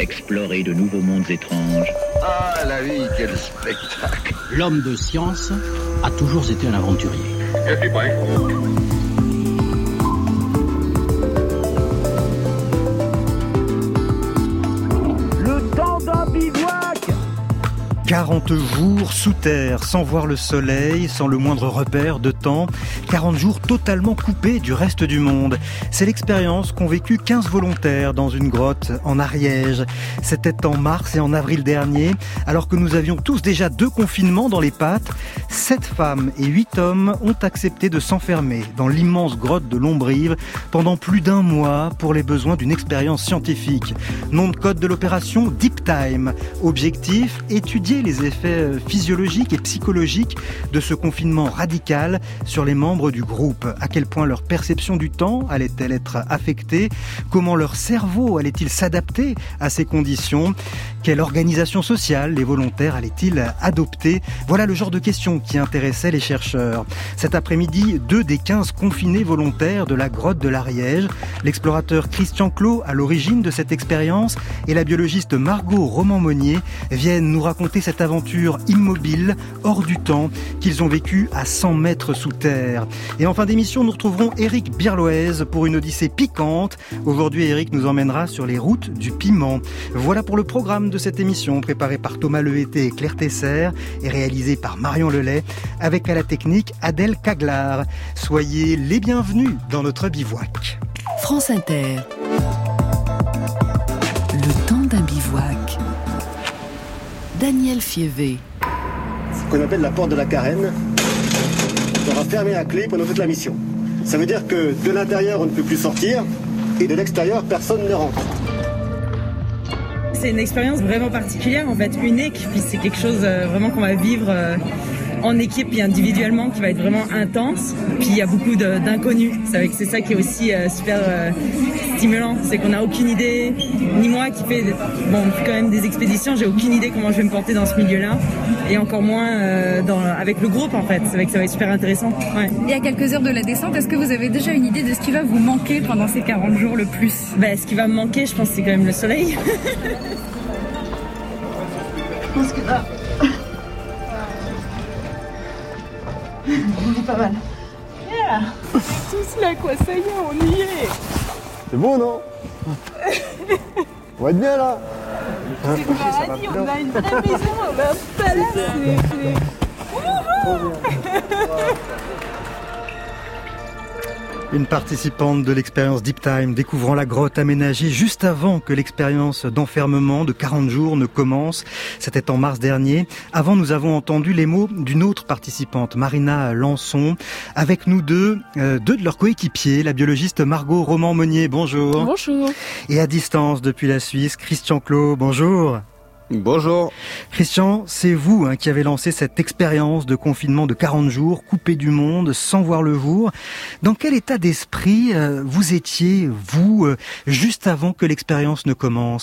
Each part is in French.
explorer de nouveaux mondes étranges. Ah, la vie, quel spectacle! L'homme de science a toujours été un aventurier. Je suis prêt. Le temps d'un bivouac! 40 jours sous terre, sans voir le soleil, sans le moindre repère de temps. 40 jours totalement coupés du reste du monde. C'est l'expérience qu'ont vécu 15 volontaires dans une grotte en Ariège. C'était en mars et en avril dernier, alors que nous avions tous déjà 2 confinements dans les pattes. 7 femmes et 8 hommes ont accepté de s'enfermer dans l'immense grotte de Lombrive pendant plus d'1 mois pour les besoins d'une expérience scientifique. Nom de code de l'opération Deep Time. Objectif, étudier les effets physiologiques et psychologiques de ce confinement radical sur les membres du groupe. À quel point leur perception du temps allait-elle être affectée? Comment leur cerveau allait-il s'adapter à ces conditions? Quelle organisation sociale les volontaires allaient-ils adopter? Voilà le genre de questions qui intéressaient les chercheurs. Cet après-midi, 2 des 15 confinés volontaires de la grotte de l'Ariège, l'explorateur Christian Clot à l'origine de cette expérience et la biologiste Margot Roman-Monnier viennent nous raconter cette aventure immobile, hors du temps, qu'ils ont vécue à 100 mètres sous terre. Et en fin d'émission, nous retrouverons Éric Birloez pour une odyssée piquante. Aujourd'hui, Éric nous emmènera sur les routes du piment. Voilà pour le programme de cette émission, préparée par Thomas Lehété et Claire Tesser et réalisée par Marion Lelay, avec à la technique Adèle Caglar. Soyez les bienvenus dans notre bivouac. France Inter. Le temps d'un bivouac. Daniel Fievé. Ce qu'on appelle la porte de la carène sera fermée à clé pendant toute la mission. Ça veut dire que de l'intérieur, on ne peut plus sortir et de l'extérieur, personne ne rentre. C'est une expérience vraiment particulière, en fait, unique, puis c'est quelque chose vraiment qu'on va vivre en équipe et individuellement qui va être vraiment intense. Puis il y a beaucoup d'inconnus. C'est ça qui est aussi super stimulant, c'est qu'on n'a aucune idée, ni moi qui fais quand même des expéditions, j'ai aucune idée comment je vais me porter dans ce milieu-là, et encore moins avec le groupe en fait. C'est vrai que ça va être super intéressant. Ouais. Et à quelques heures de la descente, est-ce que vous avez déjà une idée de ce qui va vous manquer pendant ces 40 jours le plus? Ce qui va me manquer, je pense, c'est quand même le soleil. Je pense que là, on est pas mal. Yeah. Tous là, quoi, ça y est, on y est. C'est bon, non? On va être bien, là. C'est le paradis, on a une vraie maison, on a un palace. Une participante de l'expérience Deep Time découvrant la grotte aménagée juste avant que l'expérience d'enfermement de 40 jours ne commence. C'était en mars dernier. Avant, nous avons entendu les mots d'une autre participante, Marina Lançon. Avec nous deux de leurs coéquipiers, la biologiste Margot Roman-Monnier. Bonjour. Bonjour. Et à distance depuis la Suisse, Christian Clot. Bonjour. Bonjour. Christian, c'est vous qui avez lancé cette expérience de confinement de 40 jours, coupé du monde, sans voir le jour. Dans quel état d'esprit vous étiez, vous, juste avant que l'expérience ne commence ?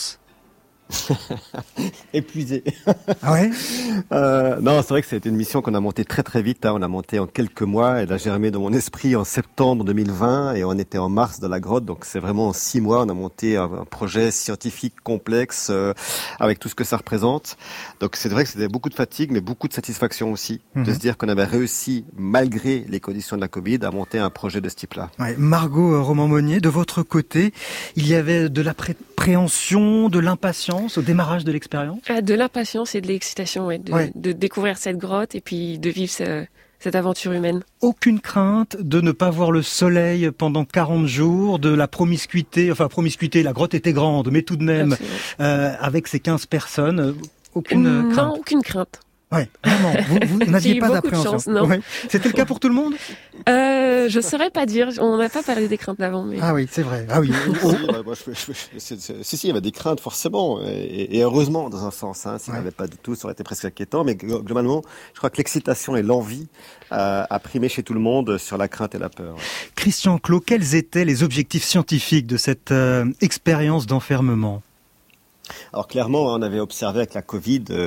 Épuisé. Ah ouais? Non, c'est vrai que c'était une mission qu'on a montée très très vite. On a monté en quelques mois. Elle a germé dans mon esprit en septembre 2020 et on était en mars dans la grotte. Donc c'est vraiment en 6 mois, on a monté un projet scientifique complexe avec tout ce que ça représente. Donc c'est vrai que c'était beaucoup de fatigue, mais beaucoup de satisfaction aussi, de se dire qu'on avait réussi, malgré les conditions de la Covid, à monter un projet de ce type-là. Ouais, Margot Roman-Monnier, de votre côté, il y avait de l'appréhension, de l'impatience au démarrage de l'expérience? De l'impatience et de l'excitation, de découvrir cette grotte et puis de vivre cette aventure humaine. Aucune crainte de ne pas voir le soleil pendant 40 jours, de la promiscuité, la grotte était grande, mais tout de même, avec ces 15 personnes, aucune crainte? Non, aucune crainte. Ouais, vraiment. Vous n'aviez pas d'appréhension. Chance, non. Ouais. C'était le cas pour tout le monde? Je saurais pas dire. On n'a pas parlé des craintes d'avant, mais. Ah oui, c'est vrai. Ah oui. Si, il y avait des craintes forcément, et heureusement dans un sens. S'il n'y avait pas du tout, ça aurait été presque inquiétant. Mais globalement, je crois que l'excitation et l'envie a primé chez tout le monde sur la crainte et la peur. Christian Clot, quels étaient les objectifs scientifiques de cette expérience d'enfermement? Alors clairement, on avait observé avec la Covid une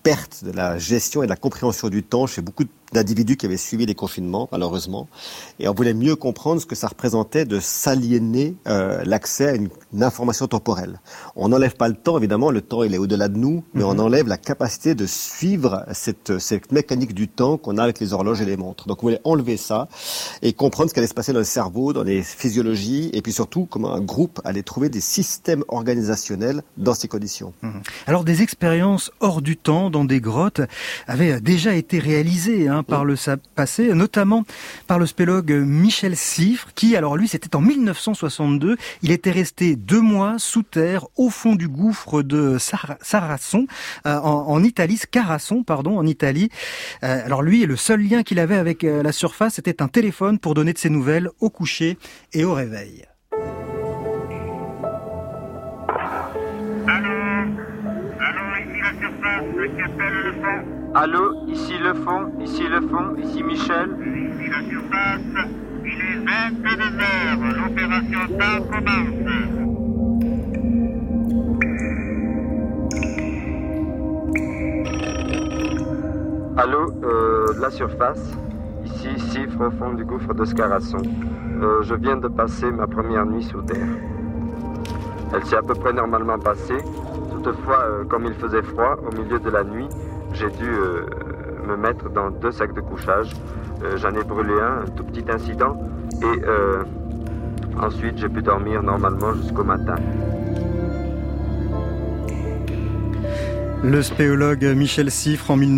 perte de la gestion et de la compréhension du temps chez beaucoup d'individus qui avaient suivi les confinements, malheureusement. Et on voulait mieux comprendre ce que ça représentait de s'aliéner l'accès à une information temporelle. On n'enlève pas le temps, évidemment, le temps il est au-delà de nous, mais on enlève la capacité de suivre cette mécanique du temps qu'on a avec les horloges et les montres. Donc on voulait enlever ça et comprendre ce qui allait se passer dans le cerveau, dans les physiologies, et puis surtout comment un groupe allait trouver des systèmes organisationnels dans ces conditions. Alors des expériences hors du temps dans des grottes avaient déjà été réalisées par le passé, notamment par le spéologue Michel Siffre, qui, alors lui, c'était en 1962, il était resté 2 mois sous terre, au fond du gouffre de Sarasson, en Italie, en Italie. Alors lui, le seul lien qu'il avait avec la surface, c'était un téléphone pour donner de ses nouvelles au coucher et au réveil. Allô, ici le fond, ici Michel. Ici la surface, il est 22h, l'opération start commence. Allô, la surface, ici Siffre au fond du gouffre de Sarasson. Je viens de passer ma première nuit sous terre. Elle s'est à peu près normalement passée. Toutefois, comme il faisait froid au milieu de la nuit, j'ai dû me mettre dans 2 sacs de couchage. J'en ai brûlé un tout petit incident. Et ensuite, j'ai pu dormir normalement jusqu'au matin. Le spéologue Michel Siffre en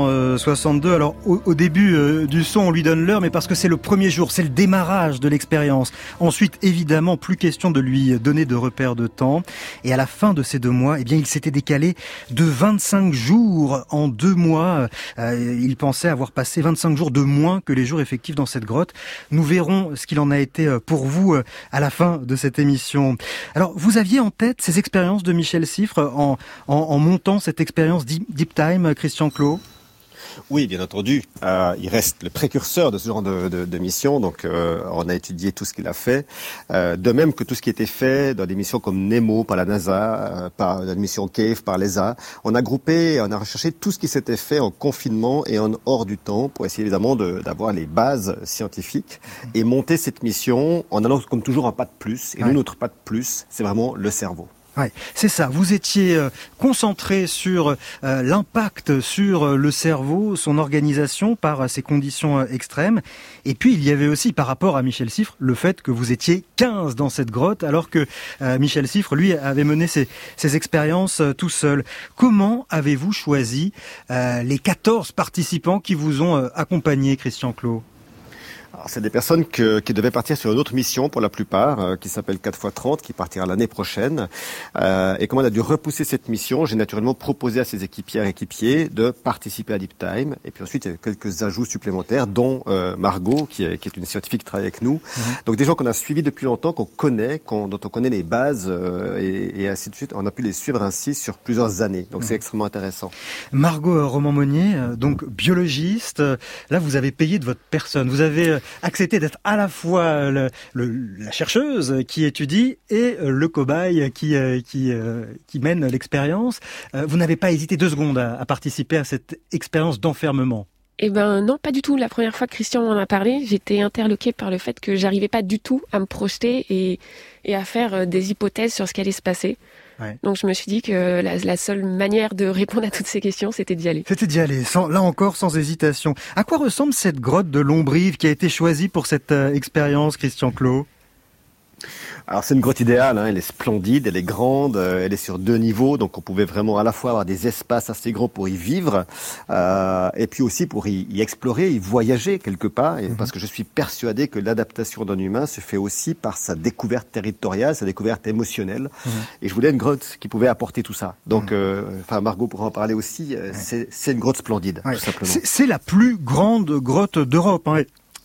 1962. Alors au début du son, on lui donne l'heure, mais parce que c'est le premier jour, c'est le démarrage de l'expérience. Ensuite, évidemment, plus question de lui donner de repères de temps. Et à la fin de ces 2 mois, eh bien, il s'était décalé de 25 jours en 2 mois. Il pensait avoir passé 25 jours de moins que les jours effectifs dans cette grotte. Nous verrons ce qu'il en a été pour vous à la fin de cette émission. Alors, vous aviez en tête ces expériences de Michel Siffre en montant cette expérience Deep Time, Christian Clot? Oui, bien entendu. Il reste le précurseur de ce genre de mission. Donc, on a étudié tout ce qu'il a fait. De même que tout ce qui était fait dans des missions comme Nemo par la NASA, par la mission Cave par l'ESA. On a groupé, on a recherché tout ce qui s'était fait en confinement et en hors du temps pour essayer évidemment d'avoir les bases scientifiques et monter cette mission en allant comme toujours un pas de plus. Et nous, notre pas de plus, c'est vraiment le cerveau. Ouais, c'est ça. Vous étiez concentré sur l'impact sur le cerveau, son organisation par ces conditions extrêmes. Et puis, il y avait aussi, par rapport à Michel Siffre, le fait que vous étiez 15 dans cette grotte, alors que Michel Siffre, lui, avait mené ses expériences tout seul. Comment avez-vous choisi les 14 participants qui vous ont accompagné, Christian Clot ? Alors, c'est des personnes qui devaient partir sur une autre mission pour la plupart, qui s'appelle 4x30, qui partira l'année prochaine. Et comme on a dû repousser cette mission, j'ai naturellement proposé à ses équipiers de participer à Deep Time. Et puis ensuite, il y a quelques ajouts supplémentaires, dont Margot, qui est une scientifique qui travaille avec nous. Donc des gens qu'on a suivis depuis longtemps, qu'on connaît, dont on connaît les bases, et ainsi de suite. On a pu les suivre ainsi sur plusieurs années. Donc c'est extrêmement intéressant. Margot Roman-Monnier, donc biologiste. Là, vous avez payé de votre personne. Vous avez accepté d'être à la fois la chercheuse qui étudie et le cobaye qui mène l'expérience. Vous n'avez pas hésité 2 secondes à participer à cette expérience d'enfermement? Eh ben non, pas du tout. La première fois que Christian m'en a parlé, j'étais interloquée par le fait que j'arrivais pas du tout à me projeter et à faire des hypothèses sur ce qui allait se passer. Ouais. Donc je me suis dit que la seule manière de répondre à toutes ces questions, c'était d'y aller. C'était d'y aller, là encore sans hésitation. À quoi ressemble cette grotte de Lombrive qui a été choisie pour cette expérience, Christian Clot ? Alors c'est une grotte idéale, elle est splendide, elle est grande, elle est sur 2 niveaux, donc on pouvait vraiment à la fois avoir des espaces assez grands pour y vivre, et puis aussi pour y explorer, y voyager quelque part, parce que je suis persuadé que l'adaptation d'un humain se fait aussi par sa découverte territoriale, sa découverte émotionnelle, et je voulais une grotte qui pouvait apporter tout ça. Donc, Margot pourra en parler aussi, c'est une grotte splendide, tout simplement. C'est la plus grande grotte d'Europe,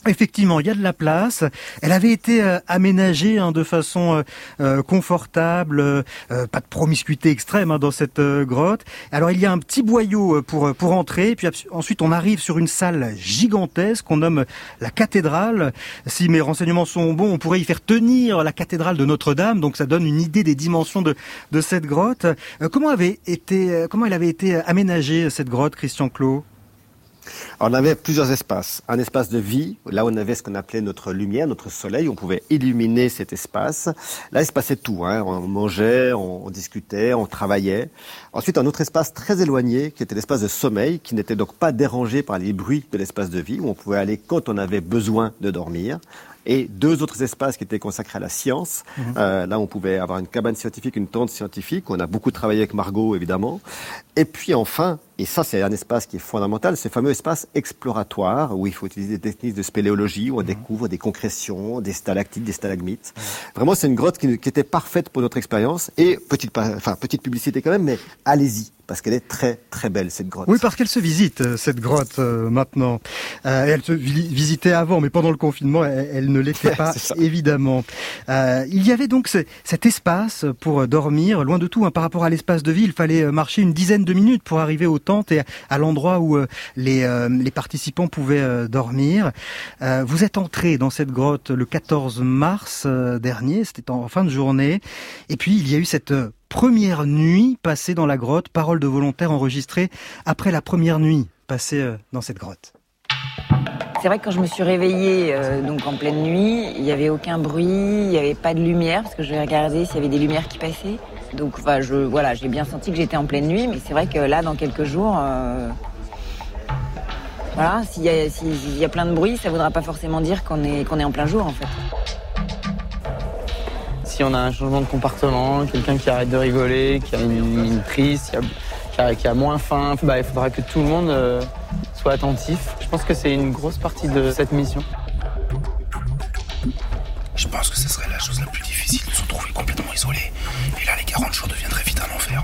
Effectivement, il y a de la place. Elle avait été aménagée de façon confortable, pas de promiscuité extrême dans cette grotte. Alors il y a un petit boyau pour entrer, puis ensuite on arrive sur une salle gigantesque qu'on nomme la cathédrale. Si mes renseignements sont bons, on pourrait y faire tenir la cathédrale de Notre-Dame, donc ça donne une idée des dimensions de cette grotte. Comment elle avait été aménagée cette grotte, Christian Clot ? Alors, on avait plusieurs espaces. Un espace de vie, là où on avait ce qu'on appelait notre lumière, notre soleil. On pouvait illuminer cet espace. Là, il se passait tout. On mangeait, on discutait, on travaillait. Ensuite, un autre espace très éloigné, qui était l'espace de sommeil, qui n'était donc pas dérangé par les bruits de l'espace de vie, où on pouvait aller quand on avait besoin de dormir. Et 2 autres espaces qui étaient consacrés à la science. Là, on pouvait avoir une cabane scientifique, une tente scientifique. On a beaucoup travaillé avec Margot, évidemment. Et puis enfin, et ça c'est un espace qui est fondamental, ce fameux espace exploratoire où il faut utiliser des techniques de spéléologie, où on découvre des concrétions, des stalactites, des stalagmites. Vraiment, c'est une grotte qui était parfaite pour notre expérience. Et petite publicité quand même, mais allez-y, parce qu'elle est très très belle cette grotte. Oui, parce qu'elle se visite cette grotte maintenant. Elle se visitait avant, mais pendant le confinement, elle ne l'était pas évidemment. Il y avait donc cet espace pour dormir, loin de tout par rapport à l'espace de vie. Il fallait marcher une dizaine de minutes pour arriver aux tentes et à l'endroit où les participants pouvaient dormir. Vous êtes entré dans cette grotte le 14 mars dernier, c'était en fin de journée. Et puis il y a eu cette première nuit passée dans la grotte, paroles de volontaires enregistrées après la première nuit passée dans cette grotte. C'est vrai que quand je me suis réveillée donc en pleine nuit, il n'y avait aucun bruit, il n'y avait pas de lumière parce que je regardais s'il y avait des lumières qui passaient. Donc j'ai bien senti que j'étais en pleine nuit, mais c'est vrai que là, dans quelques jours, s'il y a plein de bruit, ça ne voudra pas forcément dire qu'on est en plein jour en fait. Si on a un changement de comportement, quelqu'un qui arrête de rigoler, qui a une crise, qui a moins faim, il faudra que tout le monde soit attentif. Je pense que c'est une grosse partie de cette mission. Je pense que ce serait la chose la plus difficile de se retrouver complètement isolé. Et là, les 40 jours deviendraient vite un enfer.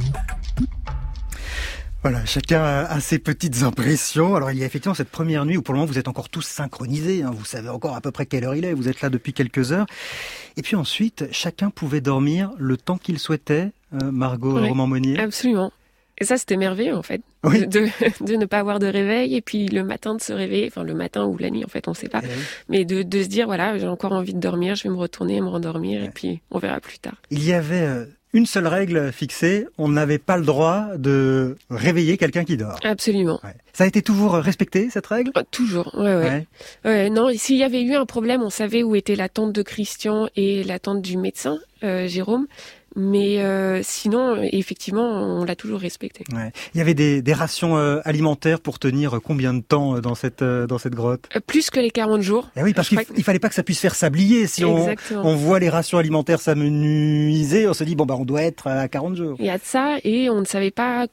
Voilà, chacun a ses petites impressions. Alors il y a effectivement cette première nuit où pour le moment vous êtes encore tous synchronisés, vous savez encore à peu près quelle heure il est, vous êtes là depuis quelques heures. Et puis ensuite, chacun pouvait dormir le temps qu'il souhaitait, Margot Roman-Monnier. Absolument. Et ça, c'était merveilleux, en fait, de ne pas avoir de réveil, et puis le matin de se réveiller, enfin le matin ou la nuit, en fait, on ne sait pas, mais de se dire, voilà, j'ai encore envie de dormir, je vais me retourner et me rendormir, et puis on verra plus tard. Il y avait une seule règle fixée, on n'avait pas le droit de réveiller quelqu'un qui dort. Absolument. Ouais. Ça a été toujours respecté, cette règle ? Toujours, ouais. Non, s'il y avait eu un problème, on savait où était la tente de Christian et la tente du médecin, Jérôme. Mais sinon, effectivement, on l'a toujours respecté. Ouais. Il y avait des rations alimentaires pour tenir combien de temps dans cette grotte ? Plus que les 40 jours. Et oui, parce qu'il fallait pas que ça puisse faire sablier. Si on voit les rations alimentaires s'amenuiser, on se dit on doit être à 40 jours. Il y a de ça, et on ne savait pas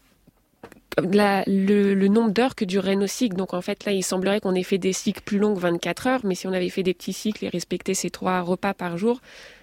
le nombre d'heures que durait nos cycles. Donc en fait, là, il semblerait qu'on ait fait des cycles plus longs que 24 heures, mais si on avait fait des petits cycles et respecté ces 3 repas par jour,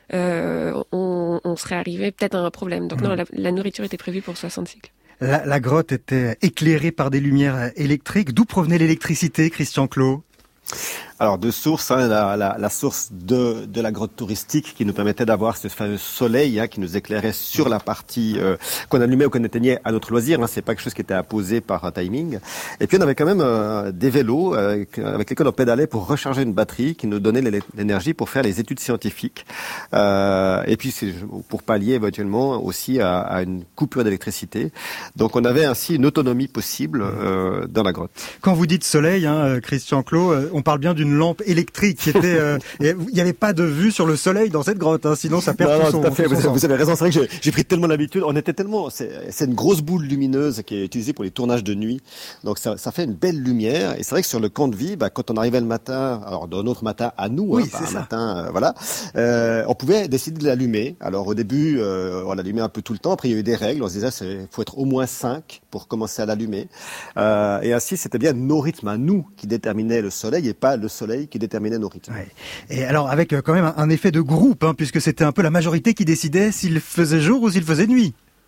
on serait arrivé peut-être à un problème. Donc non, la nourriture était prévue pour 60 cycles. La grotte était éclairée par des lumières électriques. D'où provenait l'électricité, Christian Clot ? Alors, 2 sources, la source de la grotte touristique qui nous permettait d'avoir ce fameux soleil qui nous éclairait sur la partie qu'on allumait ou qu'on éteignait à notre loisir. C'est pas quelque chose qui était imposé par un timing. Et puis on avait quand même des vélos avec lesquels on pédalait pour recharger une batterie qui nous donnait l'énergie pour faire les études scientifiques. Et puis c'est pour pallier éventuellement aussi à une coupure d'électricité. Donc on avait ainsi une autonomie possible dans la grotte. Quand vous dites soleil, Christian Clot, on parle bien d'une lampe électrique qui était. Il n'y avait pas de vue sur le soleil dans cette grotte, sinon ça perd tout son. Tout à fait. Vous avez raison. C'est vrai que j'ai pris tellement l'habitude. On était tellement. C'est une grosse boule lumineuse qui est utilisée pour les tournages de nuit. Donc ça fait une belle lumière. Et c'est vrai que sur le camp de vie, quand on arrivait le matin, alors d'un autre matin à nous, pas un matin, on pouvait décider de l'allumer. Alors au début, on l'allumait un peu tout le temps. Après il y a eu des règles. On se disait, faut être au moins 5 pour commencer à l'allumer. Et ainsi, c'était bien nos rythmes à nous qui déterminaient le soleil et pas le soleil qui déterminait nos rythmes. Ouais. Et alors avec quand même un effet de groupe, puisque c'était un peu la majorité qui décidait s'il faisait jour ou s'il faisait nuit.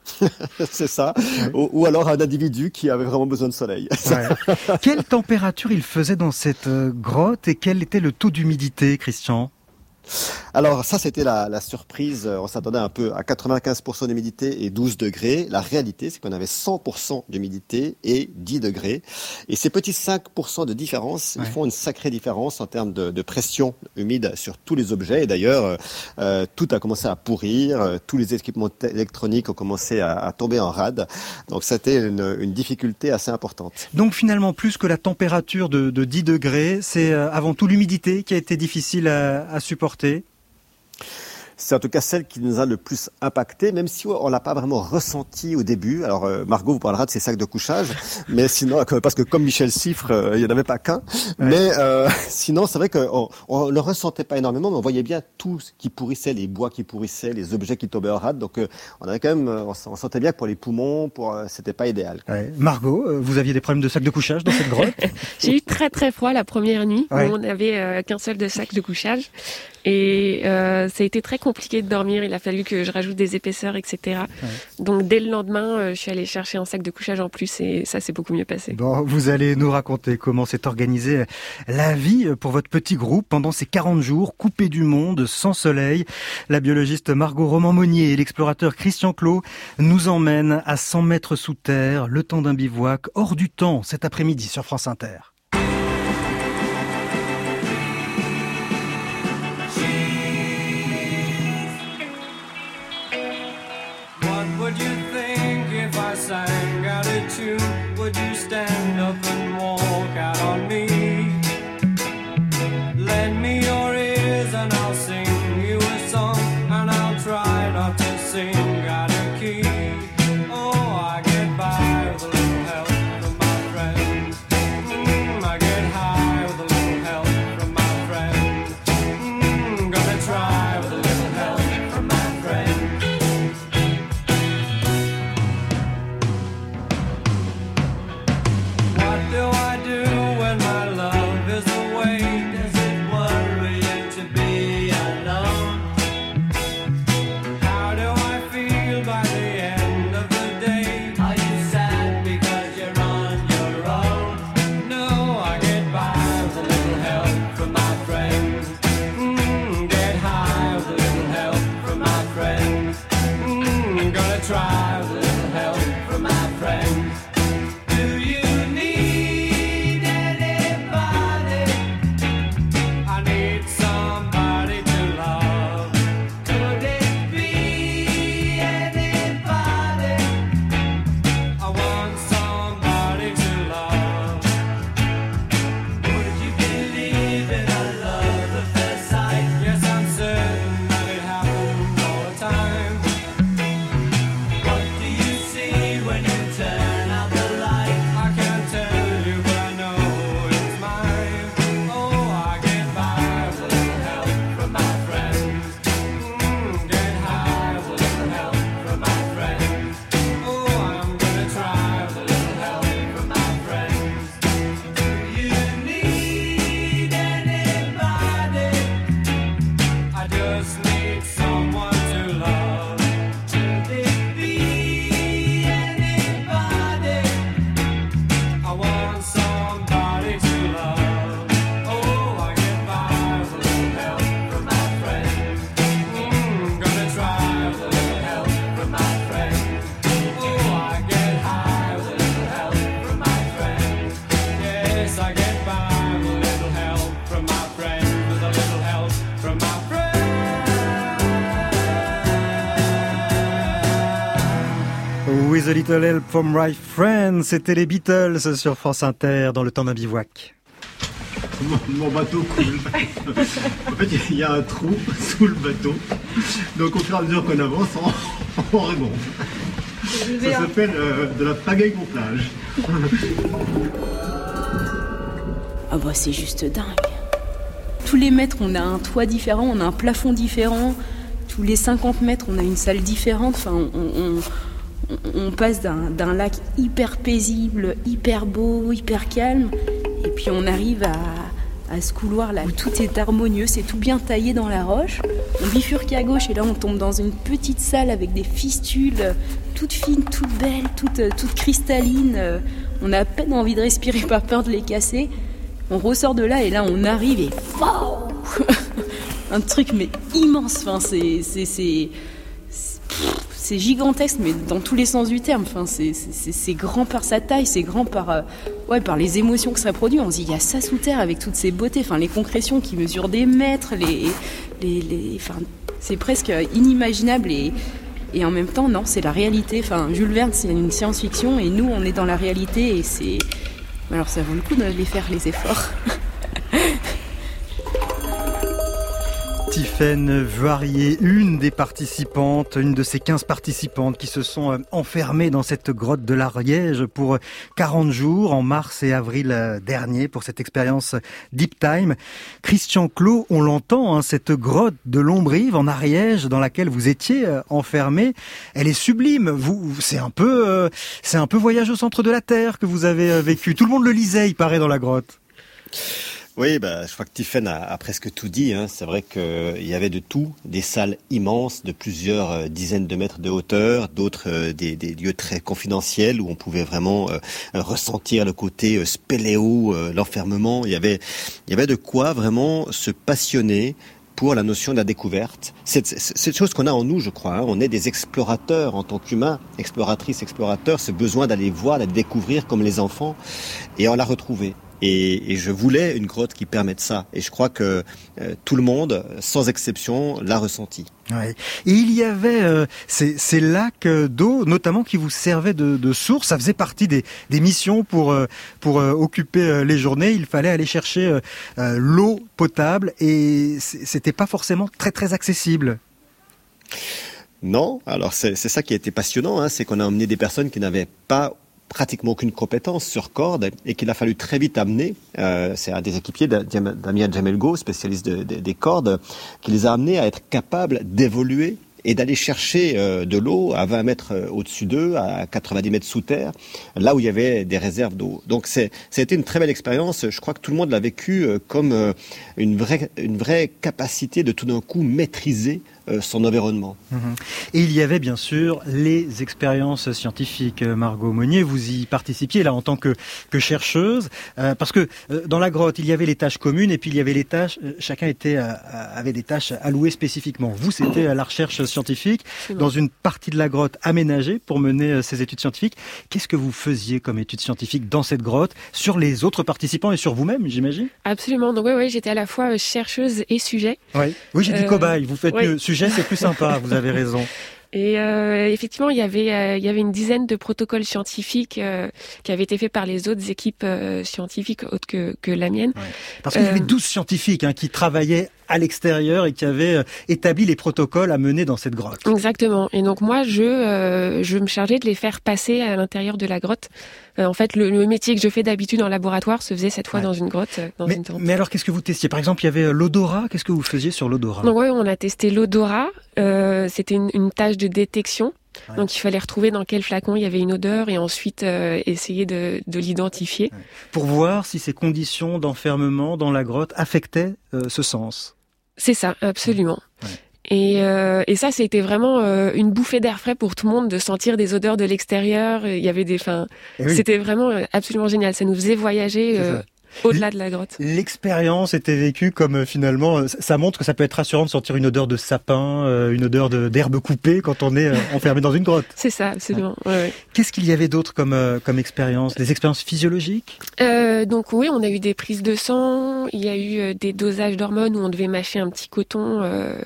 C'est ça. Ou alors un individu qui avait vraiment besoin de soleil. Ouais. Quelle température il faisait dans cette grotte et quel était le taux d'humidité, Christian ? Alors ça, c'était la surprise. On s'attendait un peu à 95% d'humidité et 12 degrés. La réalité, c'est qu'on avait 100% d'humidité et 10 degrés. Et ces petits 5% de différence, ils font une sacrée différence en termes de pression humide sur tous les objets. Et d'ailleurs, tout a commencé à pourrir. Tous les équipements électroniques ont commencé à tomber en rade. Donc c'était une difficulté assez importante. Donc finalement, plus que la température de 10 degrés, c'est avant tout l'humidité qui a été difficile à supporter. C'est en tout cas celle qui nous a le plus impacté, même si on l'a pas vraiment ressenti au début. Alors Margot vous parlera de ses sacs de couchage, mais sinon, parce que comme Michel Siffre, il n'y en avait pas qu'un. Ouais. Mais sinon, c'est vrai qu'on le ressentait pas énormément, mais on voyait bien tout ce qui pourrissait, les bois qui pourrissaient, les objets qui tombaient en rade. Donc on avait quand même, on sentait bien que pour les poumons, c'était pas idéal. Ouais. Margot, vous aviez des problèmes de sacs de couchage dans cette grotte? J'ai eu très très froid la première nuit. Ouais. On n'avait qu'un seul de sac de couchage. Et ça a été très compliqué de dormir. Il a fallu que je rajoute des épaisseurs, etc. Ouais. Donc dès le lendemain, je suis allée chercher un sac de couchage en plus et ça s'est beaucoup mieux passé. Bon, vous allez nous raconter comment s'est organisée la vie pour votre petit groupe pendant ces 40 jours coupés du monde, sans soleil. La biologiste Margot Roman-Monnier et l'explorateur Christian Clot nous emmènent à 100 mètres sous terre, le temps d'un bivouac hors du temps cet après-midi sur France Inter. Sang out a tune, would you stand up and walk out on me? Lend me your ears and I'll sing you a song, and I'll try not to sing out of key. Oh, I get by with a little help from my friends. I get high with a little help from my friends. Gonna try with a little help from my friends. With a little help from my friends, c'était les Beatles sur France Inter dans le temps d'un bivouac. Mon bateau coule. En fait, il y a un trou sous le bateau. Donc au fur et à mesure qu'on avance, on remonte. Ça s'appelle de la pagaille gonflage. Ah bah c'est juste dingue. Tous les mètres, on a un toit différent, on a un plafond différent. Tous les 50 mètres, on a une salle différente. Enfin, on passe d'un lac hyper paisible, hyper beau, hyper calme, et puis on arrive à ce couloir là où tout est harmonieux, c'est tout bien taillé dans la roche. on bifurque à gauche et là on tombe dans une petite salle avec des fistules toutes fines, toutes belles, toutes cristallines. On a à peine envie de respirer par peur de les casser. On ressort de là et là on arrive et wow un truc mais immense. Enfin, c'est gigantesque, mais dans tous les sens du terme. Enfin, c'est grand par sa taille, c'est grand par les émotions que ça produit. On se dit, il y a ça sous terre avec toutes ces beautés. Enfin, les concrétions qui mesurent des mètres, enfin, c'est presque inimaginable et en même temps, non, c'est la réalité. Enfin, Jules Verne, c'est une science-fiction et nous, on est dans la réalité et c'est. Alors, ça vaut le coup de les faire, les efforts. Tiffaine Voirier, une des participantes, une de ces 15 participantes qui se sont enfermées dans cette grotte de l'Ariège pour 40 jours en mars et avril dernier pour cette expérience Deep Time. Christian Clot, on l'entend, cette grotte de Lombrive en Ariège dans laquelle vous étiez enfermé, elle est sublime. C'est un peu voyage au centre de la Terre que vous avez vécu. Tout le monde le lisait, il paraît, dans la grotte. Oui, je crois que Tiffaine a presque tout dit. C'est vrai qu'il y avait de tout, des salles immenses de plusieurs dizaines de mètres de hauteur, d'autres des lieux très confidentiels où on pouvait vraiment ressentir le côté spéléo, l'enfermement. Il y avait de quoi vraiment se passionner pour la notion de la découverte. C'est chose qu'on a en nous, je crois. On est des explorateurs en tant qu'humains, exploratrices, explorateurs, ce besoin d'aller voir, d'aller découvrir comme les enfants, et on l'a retrouvé. Et je voulais une grotte qui permette ça. Et je crois que tout le monde, sans exception, l'a ressenti. Ouais. Et il y avait ces lacs d'eau, notamment qui vous servaient de source. Ça faisait partie des missions pour occuper les journées. Il fallait aller chercher l'eau potable et c'était pas forcément très très accessible. Non. Alors c'est ça qui a été passionnant, c'est qu'on a emmené des personnes qui n'avaient pas pratiquement aucune compétence sur corde et qu'il a fallu très vite amener. C'est un des équipiers Damien Jamelgo, spécialiste des cordes, qui les a amenés à être capables d'évoluer et d'aller chercher de l'eau à 20 mètres au-dessus d'eux, à 90 mètres sous terre, là où il y avait des réserves d'eau. Donc ça a été une très belle expérience. Je crois que tout le monde l'a vécu comme une vraie capacité de tout d'un coup maîtriser son environnement. Et il y avait bien sûr les expériences scientifiques. Margot Monnier, vous y participiez là en tant que chercheuse, parce que dans la grotte, il y avait les tâches communes et puis il y avait les tâches, chacun avait des tâches allouées spécifiquement. Vous, c'était la recherche scientifique dans une partie de la grotte aménagée pour mener ces études scientifiques. Qu'est-ce que vous faisiez comme études scientifiques dans cette grotte, sur les autres participants et sur vous-même, j'imagine? Absolument. Donc oui, j'étais à la fois chercheuse et sujet. Oui, j'ai dit cobaye. Vous faites mieux. Sujet, c'est plus sympa. Vous avez raison. Et effectivement, il y avait une dizaine de protocoles scientifiques qui avaient été faits par les autres équipes scientifiques autres que la mienne. Parce qu'il y avait 12 scientifiques qui travaillaient à l'extérieur et qui avaient établi les protocoles à mener dans cette grotte. Exactement. Et donc moi, je me chargeais de les faire passer à l'intérieur de la grotte. En fait, le métier que je fais d'habitude en laboratoire se faisait cette fois dans une grotte, dans une tente. Mais alors, qu'est-ce que vous testiez? Par exemple, il y avait l'odorat. Qu'est-ce que vous faisiez sur l'odorat? Donc on a testé l'odorat. C'était une tâche de détection. Donc il fallait retrouver dans quel flacon il y avait une odeur et ensuite essayer de l'identifier. Pour voir si ces conditions d'enfermement dans la grotte affectaient ce sens. C'est ça, absolument. Et ça, c'était vraiment une bouffée d'air frais pour tout le monde de sentir des odeurs de l'extérieur. Il y avait c'était vraiment absolument génial. Ça nous faisait voyager au-delà de la grotte. L'expérience était vécue comme finalement, ça montre que ça peut être rassurant de sentir une odeur de sapin, une odeur d'herbe coupée quand on est enfermé dans une grotte. C'est ça, absolument. Ouais. Qu'est-ce qu'il y avait d'autre comme expérience? Des expériences physiologiques? Donc oui, on a eu des prises de sang, il y a eu des dosages d'hormones où on devait mâcher un petit coton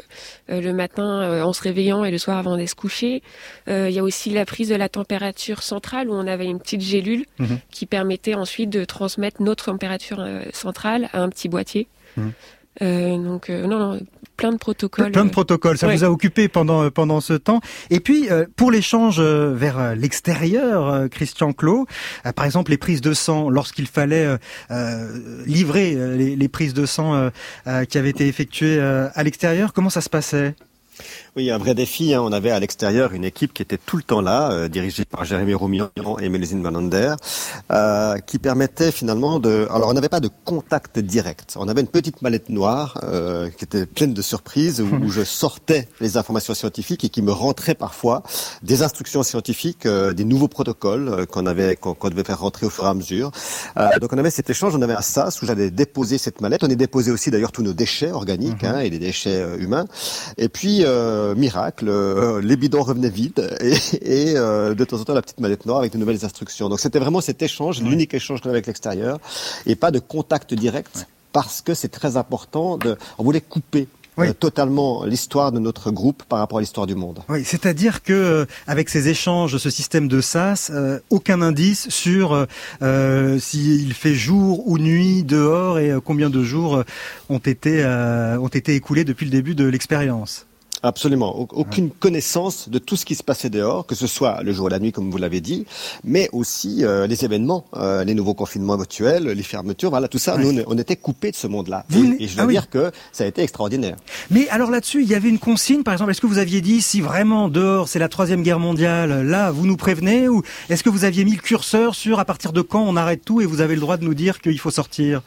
le matin en se réveillant et le soir avant d'aller se coucher. Il y a aussi la prise de la température centrale où on avait une petite gélule qui permettait ensuite de transmettre notre température centrale à un petit boîtier. Donc non, plein de protocoles. Plein de protocoles, ça vous a occupé pendant ce temps. Et puis pour l'échange vers l'extérieur, Christian Clot, par exemple les prises de sang, lorsqu'il fallait livrer les prises de sang qui avaient été effectuées à l'extérieur, comment ça se passait? Oui, un vrai défi. On avait à l'extérieur une équipe qui était tout le temps là, dirigée par Jérémy Roumillon et Mélusine Valander, qui permettait finalement de... Alors, on n'avait pas de contact direct. On avait une petite mallette noire qui était pleine de surprises, où je sortais les informations scientifiques et qui me rentrait parfois des instructions scientifiques, des nouveaux protocoles qu'on devait faire rentrer au fur et à mesure. Donc, on avait cet échange, on avait un sas où j'allais déposer cette mallette. On y déposait aussi d'ailleurs tous nos déchets organiques et les déchets humains. Et puis, miracle, les bidons revenaient vides et de temps en temps la petite mallette noire avec de nouvelles instructions. Donc c'était vraiment cet échange, l'unique échange qu'on avait avec l'extérieur et pas de contact direct parce que c'est très important on voulait couper totalement l'histoire de notre groupe par rapport à l'histoire du monde. Oui, c'est-à-dire que avec ces échanges, ce système de sas, aucun indice sur s'il fait jour ou nuit dehors et combien de jours ont été écoulés depuis le début de l'expérience. Absolument. Aucune connaissance de tout ce qui se passait dehors, que ce soit le jour et la nuit, comme vous l'avez dit, mais aussi les événements, les nouveaux confinements virtuels, les fermetures, voilà, tout ça, nous, on était coupés de ce monde-là. Et je dois dire que ça a été extraordinaire. Mais alors là-dessus, il y avait une consigne, par exemple, est-ce que vous aviez dit, si vraiment dehors c'est la 3e guerre mondiale, là, vous nous prévenez, ou est-ce que vous aviez mis le curseur sur à partir de quand on arrête tout et vous avez le droit de nous dire qu'il faut sortir?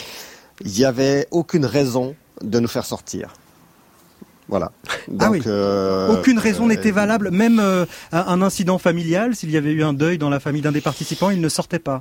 Il n'y avait aucune raison de nous faire sortir. Voilà. Donc, aucune raison n'était valable, même un incident familial, s'il y avait eu un deuil dans la famille d'un des participants, il ne sortait pas.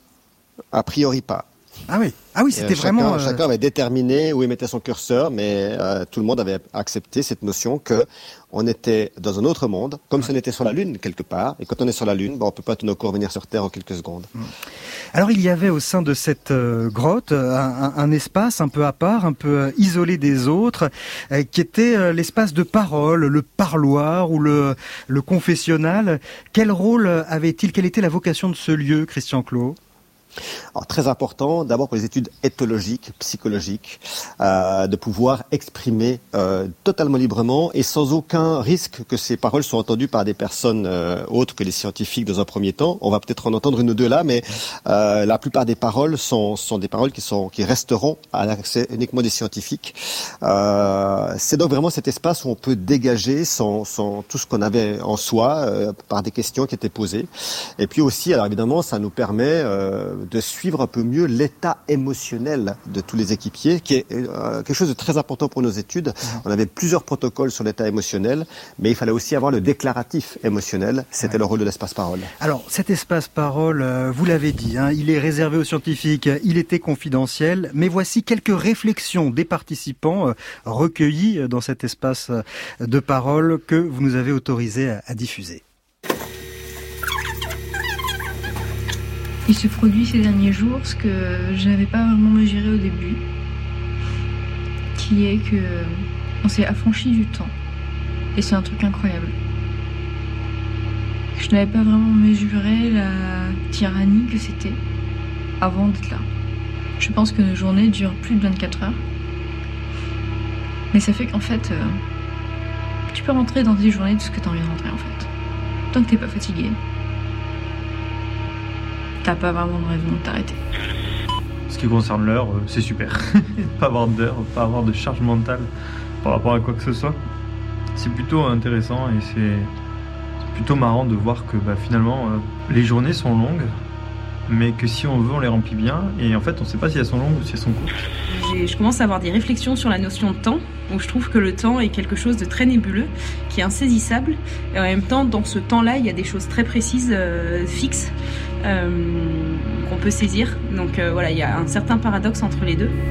A priori pas. Ah oui, c'était vraiment... Chacun avait déterminé où il mettait son curseur, mais tout le monde avait accepté cette notion que on était dans un autre monde, comme si on était sur la Lune quelque part. Et quand on est sur la Lune, on peut pas tout d'un coup revenir sur Terre en quelques secondes. Alors il y avait au sein de cette grotte un espace un peu à part, un peu isolé des autres, qui était l'espace de parole, le parloir ou le confessionnal. Quel rôle avait-il? Quelle était la vocation de ce lieu, Christian Clot? Alors, très important, d'abord pour les études éthologiques, psychologiques, de pouvoir exprimer totalement librement et sans aucun risque que ces paroles soient entendues par des personnes autres que les scientifiques dans un premier temps. On va peut-être en entendre une ou deux là, mais la plupart des paroles sont des paroles qui resteront à l'accès uniquement des scientifiques. C'est donc vraiment cet espace où on peut dégager sans tout ce qu'on avait en soi par des questions qui étaient posées. Et puis aussi, alors évidemment, ça nous permet de suivre un peu mieux l'état émotionnel de tous les équipiers, qui est quelque chose de très important pour nos études. On avait plusieurs protocoles sur l'état émotionnel, mais il fallait aussi avoir le déclaratif émotionnel. C'était le rôle de l'espace-parole. Alors, cet espace-parole, vous l'avez dit, il est réservé aux scientifiques, il était confidentiel, mais voici quelques réflexions des participants recueillies dans cet espace de parole que vous nous avez autorisé à diffuser. Il se produit ces derniers jours ce que je n'avais pas vraiment mesuré au début, qui est que on s'est affranchi du temps. Et c'est un truc incroyable. Je n'avais pas vraiment mesuré la tyrannie que c'était avant d'être là. Je pense que nos journées durent plus de 24 heures. Mais ça fait qu'en fait, tu peux rentrer dans tes journées de ce que tu as envie de rentrer en fait. Tant que t'es pas fatigué. T'as pas vraiment de raison de t'arrêter. Ce qui concerne l'heure, c'est super. Pas avoir d'heure, pas avoir de charge mentale par rapport à quoi que ce soit. C'est plutôt intéressant et c'est plutôt marrant de voir que finalement les journées sont longues, mais que si on veut, on les remplit bien. Et en fait, on ne sait pas si elles sont longues ou si elles sont courtes. Je commence à avoir des réflexions sur la notion de temps, où je trouve que le temps est quelque chose de très nébuleux, qui est insaisissable. Et en même temps, dans ce temps-là, il y a des choses très précises, fixes, qu'on peut saisir. Donc voilà, il y a un certain paradoxe entre les deux.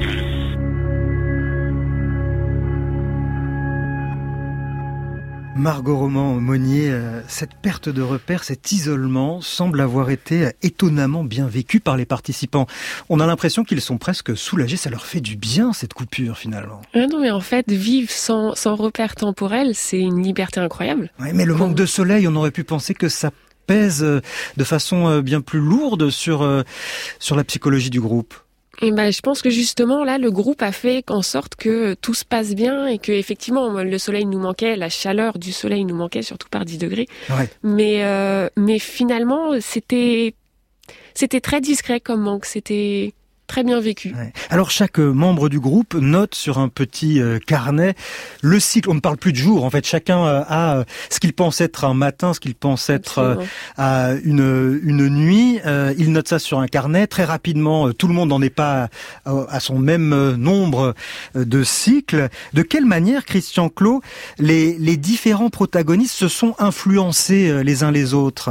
Margot Roman-Monnier, cette perte de repère, cet isolement semble avoir été étonnamment bien vécu par les participants. On a l'impression qu'ils sont presque soulagés, ça leur fait du bien cette coupure finalement. Non mais en fait, vivre sans repère temporel, c'est une liberté incroyable. Ouais, mais le manque de soleil, on aurait pu penser que ça pèse de façon bien plus lourde sur la psychologie du groupe. Et je pense que justement là le groupe a fait en sorte que tout se passe bien et que effectivement le soleil nous manquait, la chaleur du soleil nous manquait surtout par 10 degrés. Ouais. Mais finalement c'était très discret comme manque, c'était très bien vécu. Ouais. Alors chaque membre du groupe note sur un petit carnet le cycle. On ne parle plus de jours. En fait, chacun a ce qu'il pense être un matin, ce qu'il pense être à une nuit. Il note ça sur un carnet. Très rapidement, tout le monde n'en est pas à son même nombre de cycles. De quelle manière, Christian Clot, les différents protagonistes se sont influencés les uns les autres ?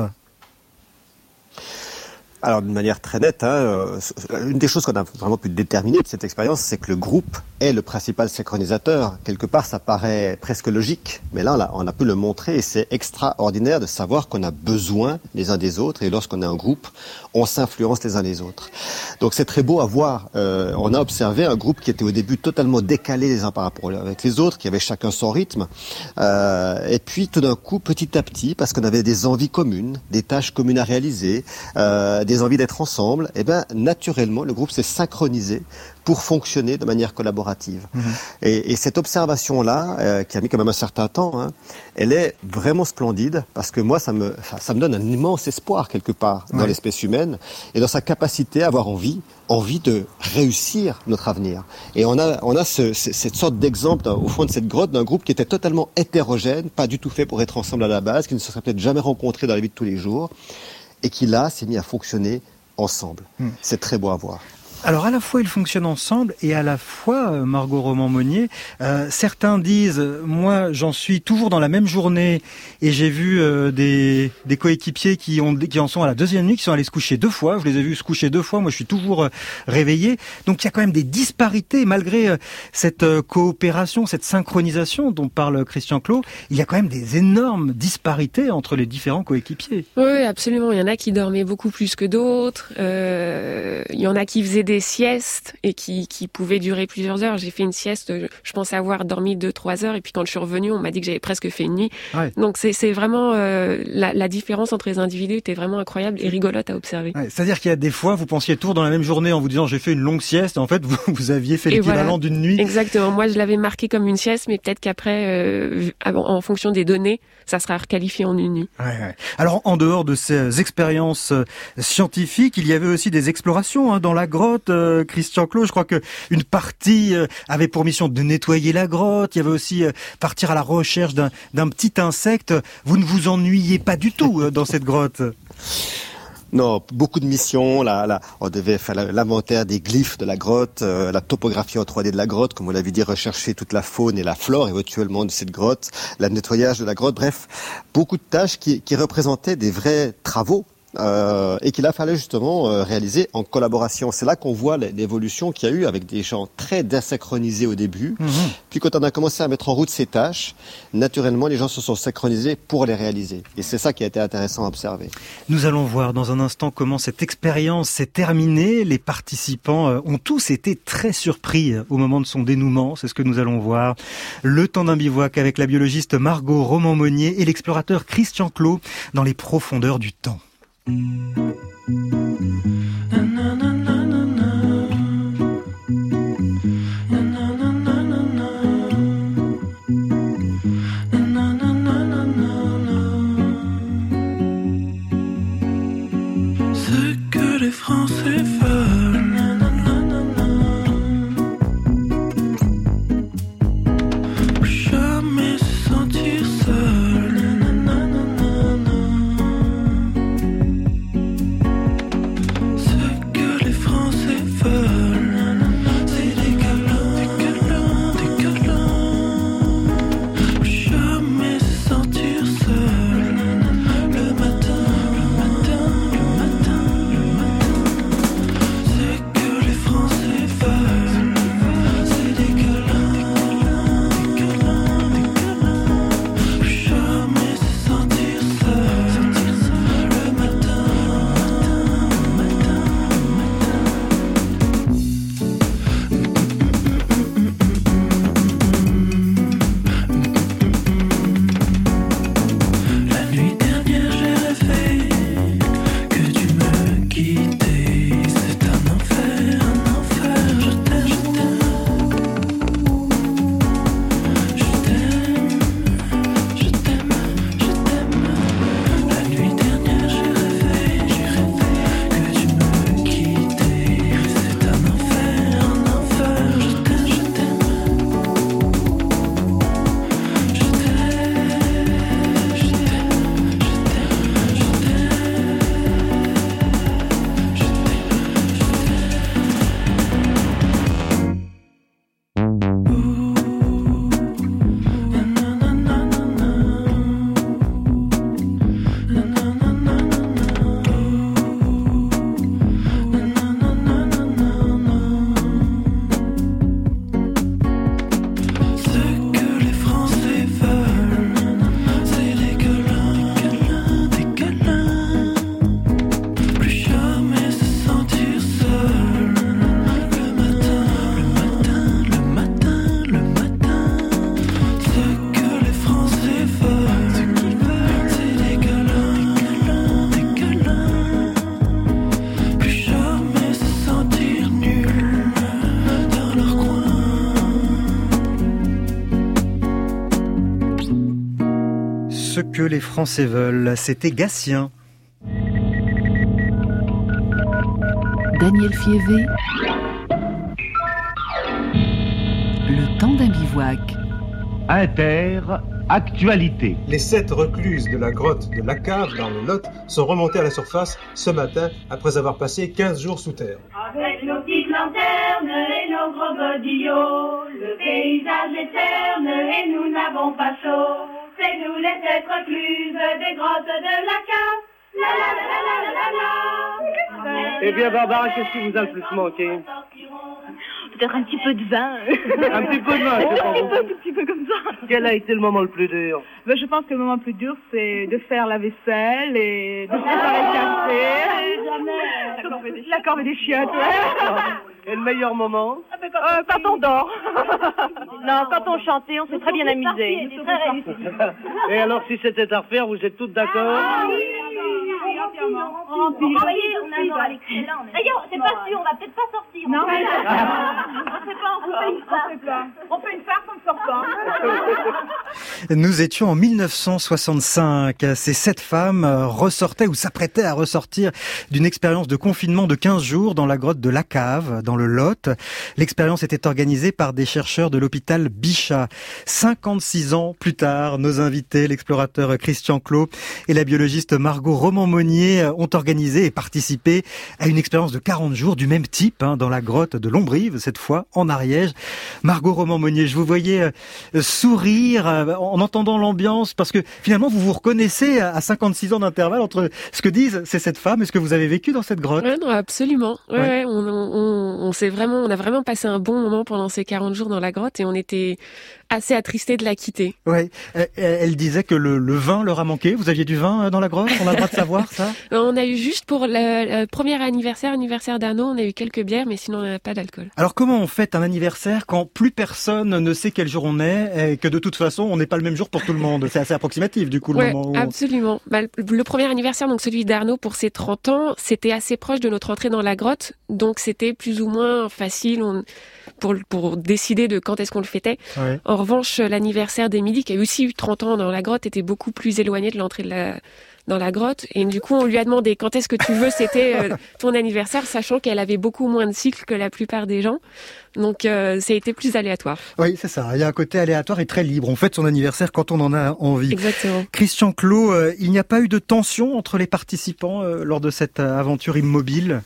Alors, d'une manière très nette, une des choses qu'on a vraiment pu déterminer de cette expérience, c'est que le groupe est le principal synchronisateur. Quelque part, ça paraît presque logique, mais là, on a pu le montrer et c'est extraordinaire de savoir qu'on a besoin les uns des autres et lorsqu'on est un groupe, on s'influence les uns les autres. Donc, c'est très beau à voir. On a observé un groupe qui était au début totalement décalé les uns par rapport avec les autres, qui avait chacun son rythme. Et puis, tout d'un coup, petit à petit, parce qu'on avait des envies communes, des tâches communes à réaliser, des envies d'être ensemble, et ben naturellement le groupe s'est synchronisé pour fonctionner de manière collaborative. Et cette observation-là, qui a mis quand même un certain temps, elle est vraiment splendide parce que moi ça me donne un immense espoir quelque part dans l'espèce humaine et dans sa capacité à avoir envie de réussir notre avenir. Et on a cette sorte d'exemple au fond de cette grotte d'un groupe qui était totalement hétérogène, pas du tout fait pour être ensemble à la base, qui ne se serait peut-être jamais rencontré dans la vie de tous les jours. Et qui là s'est mis à fonctionner ensemble. C'est très beau à voir. Alors à la fois ils fonctionnent ensemble et à la fois, Margot Roman-Monnier, certains disent, moi j'en suis toujours dans la même journée et j'ai vu des coéquipiers qui en sont à la deuxième nuit, qui sont allés se coucher 2 fois, je les ai vus se coucher 2 fois, moi je suis toujours réveillé. Donc il y a quand même des disparités malgré cette coopération, cette synchronisation dont parle Christian Clot, il y a quand même des énormes disparités entre les différents coéquipiers. Oui, absolument, il y en a qui dormaient beaucoup plus que d'autres, il y en a qui faisaient des siestes et qui pouvaient durer plusieurs heures. J'ai fait une sieste, je pensais avoir dormi 2-3 heures et puis quand je suis revenue, on m'a dit que j'avais presque fait une nuit. Ouais. Donc c'est vraiment la différence entre les individus était vraiment incroyable et rigolote à observer. Ouais, c'est-à-dire qu'il y a des fois, vous pensiez toujours dans la même journée en vous disant j'ai fait une longue sieste et en fait vous aviez fait l'équivalent d'une nuit. Exactement. Moi je l'avais marqué comme une sieste, mais peut-être qu'après, en fonction des données, ça sera requalifié en une nuit. Ouais. Alors en dehors de ces expériences scientifiques, il y avait aussi des explorations dans la grotte. Christian Clot, je crois que une partie avait pour mission de nettoyer la grotte. Il y avait aussi partir à la recherche d'un petit insecte. Vous ne vous ennuyez pas du tout dans cette grotte? Non, beaucoup de missions. Là, on devait faire l'inventaire des glyphes de la grotte, la topographie en 3D de la grotte, comme vous l'avez dit, rechercher toute la faune et la flore éventuellement de cette grotte, le nettoyage de la grotte. Bref, beaucoup de tâches qui représentaient des vrais travaux. Et qu'il a fallu justement réaliser en collaboration. C'est là qu'on voit l'évolution qu'il y a eu avec des gens très désynchronisés au début. Puis quand on a commencé à mettre en route ces tâches, naturellement les gens se sont synchronisés pour les réaliser. Et c'est ça qui a été intéressant à observer. Nous allons voir dans un instant comment cette expérience s'est terminée. Les participants ont tous été très surpris au moment de son dénouement. C'est ce que nous allons voir. Le temps d'un bivouac avec la biologiste Margot Roman-Monnier et l'explorateur Christian Clot dans les profondeurs du temps. Ce que les Français veulent, jamais se sentir seul. que les Français veulent. C'était Gatien. Daniel Fievé. Le temps d'un bivouac. Actualité. Les 7 recluses de la grotte de la Cave dans le Lot sont remontées à la surface ce matin après avoir passé 15 jours sous terre. Avec nos petites lanternes et nos gros godillots, le paysage est terne et nous n'avons pas chaud. C'est nous les 7 recluses des grottes de la Cave. La la la la la la la. Eh bien, Barbara, qu'est-ce qui vous a le plus manqué? Peut-être un petit peu de vin. Un petit peu de vin, c'est pas bon. Un petit peu comme ça. Quel a été le moment le plus dur? Je pense que le moment le plus dur, c'est de faire la vaisselle et de préparer le café. La corvée des chiottes, ouais. Et le meilleur moment? Quand on dort. Non, quand on chantait, on s'est très bien amusé. Et alors, si c'était à refaire, vous êtes toutes d'accord? D'ailleurs, c'est pas sûr, on va peut-être pas sortir. Non, on sait pas encore. On fait une farce, on ne sort pas. Nous étions en 1965. Ces 7 femmes ressortaient ou s'apprêtaient à ressortir d'une expérience de confinement de 15 jours dans la grotte de la Cave, dans le Lot. L'expérience était organisée par des chercheurs de l'hôpital Bichat. 56 ans plus tard, nos invités, l'explorateur Christian Clot et la biologiste Margot Roman-Monnier, ont organisé et participé à une expérience de 40 jours du même type, dans la grotte de Lombrive, cette fois en Ariège. Margot Roman-Monnier, je vous voyais sourire en entendant l'ambiance, parce que finalement vous vous reconnaissez à 56 ans d'intervalle entre ce que disent ces 7 femmes et ce que vous avez vécu dans cette grotte. Ouais, non, absolument. Ouais. On a vraiment passé un bon moment pendant ces 40 jours dans la grotte et on était assez attristés de la quitter. Ouais. Elle disait que le vin leur a manqué. Vous aviez du vin dans la grotte? On a le droit de savoir ça? On a eu juste pour le premier anniversaire d'Arnaud, on a eu quelques bières, mais sinon on n'a pas d'alcool. Alors comment on fête un anniversaire quand plus personne ne sait quel jour on est et que de toute façon on n'est pas le même jour pour tout le monde? C'est assez approximatif du coup le moment où... Absolument. Le premier anniversaire, donc celui d'Arnaud pour ses 30 ans, c'était assez proche de notre entrée dans la grotte, donc c'était plus ou moins facile pour décider de quand est-ce qu'on le fêtait. Ouais. En revanche, l'anniversaire d'Émilie, qui a aussi eu 30 ans dans la grotte, était beaucoup plus éloigné de l'entrée dans la grotte. Et du coup, on lui a demandé quand est-ce que tu veux c'était ton anniversaire, sachant qu'elle avait beaucoup moins de cycles que la plupart des gens. Donc, ça a été plus aléatoire. Oui, c'est ça. Il y a un côté aléatoire et très libre. On fête son anniversaire quand on en a envie. Exactement. Christian Clot, il n'y a pas eu de tension entre les participants lors de cette aventure immobile?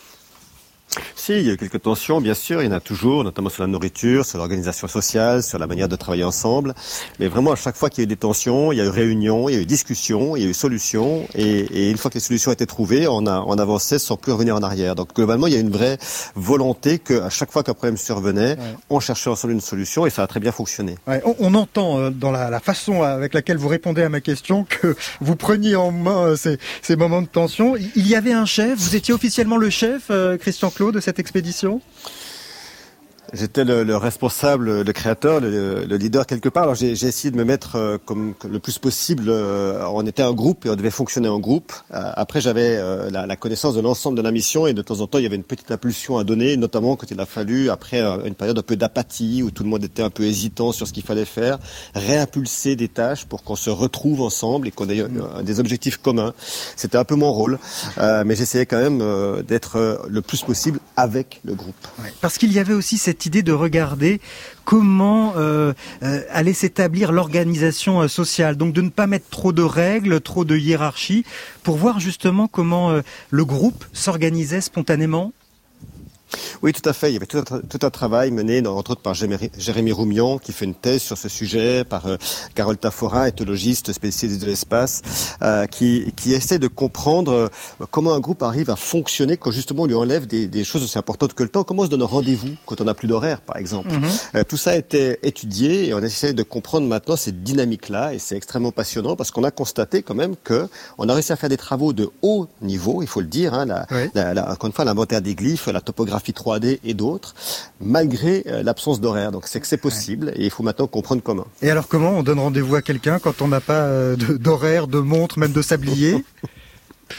Si, il y a eu quelques tensions, bien sûr, il y en a toujours, notamment sur la nourriture, sur l'organisation sociale, sur la manière de travailler ensemble. Mais vraiment, à chaque fois qu'il y a eu des tensions, il y a eu réunion, il y a eu discussion, il y a eu solution. Et une fois que les solutions étaient trouvées, on avançait sans plus revenir en arrière. Donc globalement, il y a une vraie volonté qu'à chaque fois qu'un problème survenait, on cherchait ensemble une solution et ça a très bien fonctionné. Ouais, on entend dans la façon avec laquelle vous répondez à ma question que vous preniez en main ces moments de tension. Il y avait un chef, vous étiez officiellement le chef, Christian Clot, de cette expédition? J'étais le responsable, le créateur, le leader quelque part. Alors j'ai essayé de me mettre comme le plus possible. On était un groupe et on devait fonctionner en groupe. Après j'avais la connaissance de l'ensemble de la mission et de temps en temps il y avait une petite impulsion à donner, notamment quand il a fallu, après une période un peu d'apathie où tout le monde était un peu hésitant sur ce qu'il fallait faire, réimpulser des tâches pour qu'on se retrouve ensemble et qu'on ait des objectifs communs. C'était un peu mon rôle, mais j'essayais quand même d'être le plus possible avec le groupe. Ouais, parce qu'il y avait aussi cette idée de regarder comment allait s'établir l'organisation sociale. Donc de ne pas mettre trop de règles, trop de hiérarchie, pour voir justement comment le groupe s'organisait spontanément. Oui, tout à fait. Il y avait tout un travail mené, entre autres, par Jérémy Roumian, qui fait une thèse sur ce sujet, par Carole Taforin, éthologiste spécialiste de l'espace, qui essaie de comprendre comment un groupe arrive à fonctionner quand justement on lui enlève des choses aussi importantes que le temps. Comment on se donne rendez-vous quand on n'a plus d'horaire, par exemple. Tout ça a été étudié et on essaie de comprendre maintenant cette dynamique-là et c'est extrêmement passionnant parce qu'on a constaté quand même on a réussi à faire des travaux de haut niveau, il faut le dire, encore une fois, l'inventaire des glyphes, la topographie 3D et d'autres, malgré l'absence d'horaire. Donc c'est que c'est possible et il faut maintenant comprendre comment. Et alors comment on donne rendez-vous à quelqu'un quand on n'a pas d'horaire, de montre, même de sablier?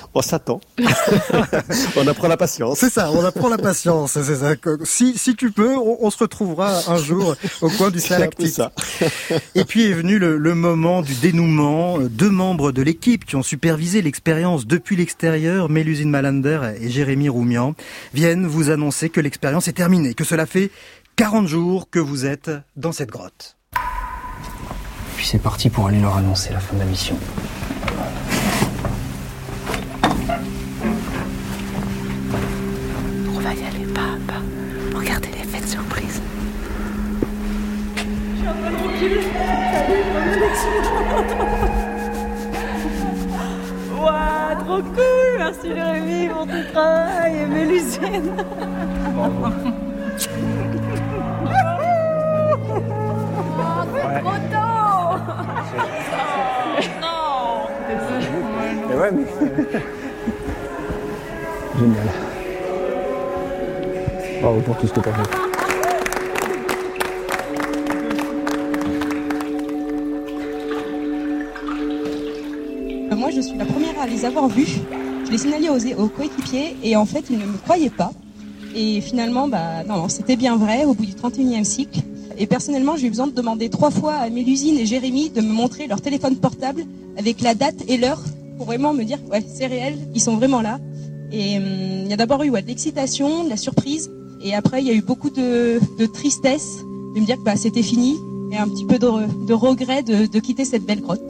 On s'attend. On apprend la patience. C'est ça, on apprend la patience. C'est ça. Si tu peux, on se retrouvera un jour au coin du stalactite. Et puis est venu le moment du dénouement. 2 membres de l'équipe qui ont supervisé l'expérience depuis l'extérieur, Mélusine Malander et Jérémy Roumian, viennent vous annoncer que l'expérience est terminée, que cela fait 40 jours que vous êtes dans cette grotte. Puis c'est parti pour aller leur annoncer la fin de la mission. On va y aller pas à pas. Regardez l'effet de surprise. Je suis un peu tranquille. Ouah, trop cool. Merci Jérémy pour ton travail et Mélusine. Ouais. Trop tôt. Non. Et ouais, mais... Génial. Bravo pour tout ce que t'as fait. Moi, je suis la première à les avoir vus. Je l'ai signalé aux coéquipiers et en fait, ils ne me croyaient pas. Et finalement, non, c'était bien vrai au bout du 31e cycle. Et personnellement, j'ai eu besoin de demander 3 fois à Mélusine et Jérémy de me montrer leur téléphone portable avec la date et l'heure pour vraiment me dire, ouais, c'est réel, ils sont vraiment là. Et il y a d'abord eu de l'excitation, de la surprise. Et après, il y a eu beaucoup de tristesse de me dire que c'était fini et un petit peu de regret de quitter cette belle grotte.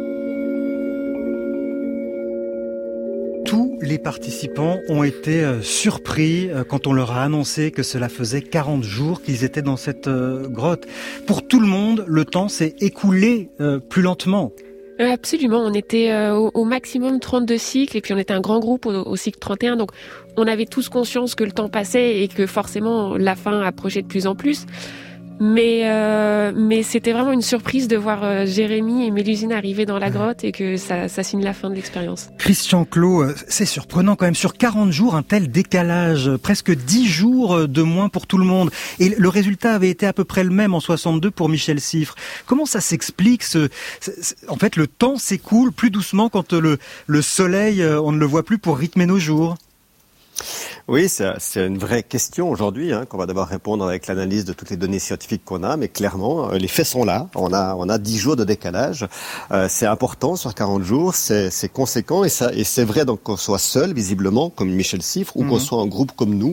Tous les participants ont été surpris quand on leur a annoncé que cela faisait 40 jours qu'ils étaient dans cette grotte. Pour tout le monde, le temps s'est écoulé plus lentement. Absolument, on était au maximum 32 cycles et puis on était un grand groupe au cycle 31, donc on avait tous conscience que le temps passait et que forcément la fin approchait de plus en plus. Mais c'était vraiment une surprise de voir Jérémy et Mélusine arriver dans la grotte et que ça signe la fin de l'expérience. Christian Clot, c'est surprenant quand même. Sur 40 jours, un tel décalage, presque 10 jours de moins pour tout le monde. Et le résultat avait été à peu près le même en 62 pour Michel Siffre. Comment ça s'explique en fait, le temps s'écoule plus doucement quand le soleil, on ne le voit plus pour rythmer nos jours. Oui, c'est une vraie question aujourd'hui, qu'on va devoir répondre avec l'analyse de toutes les données scientifiques qu'on a, mais clairement, les faits sont là. On a 10 jours de décalage. C'est important sur 40 jours, c'est conséquent, et c'est vrai donc qu'on soit seul, visiblement, comme Michel Siffre, ou qu'on soit en groupe comme nous.